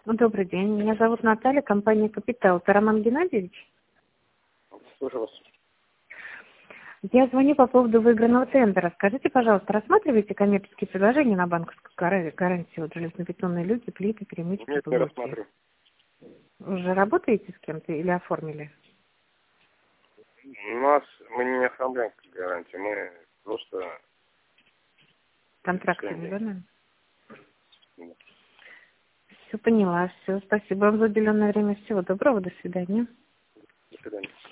Добрый день, меня зовут Наталья, компания «Капитал». Это Роман Геннадьевич? Слушаю вас. Я звоню по поводу выигранного тендера. Скажите, пожалуйста, рассматриваете коммерческие предложения на банковскую гарантию, вот железнобетонные люки, плиты, перемычки, Нет, не блоки? рассматриваю. Уже работаете с кем-то или оформили? Мы не оформляем гарантию, мы просто Контрактами, да, наверное? Да. Все поняла, все. Спасибо вам за уделенное время. Всего доброго, до свидания. До свидания.